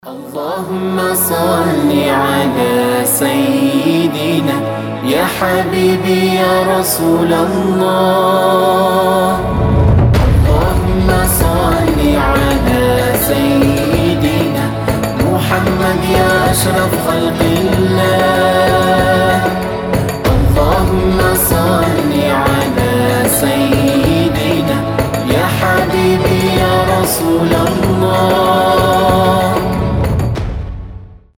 اللهم صل على سيدنا يا حبيبي يا رسول الله. اللهم صل على سيدنا محمد يا أشرف خلق الله.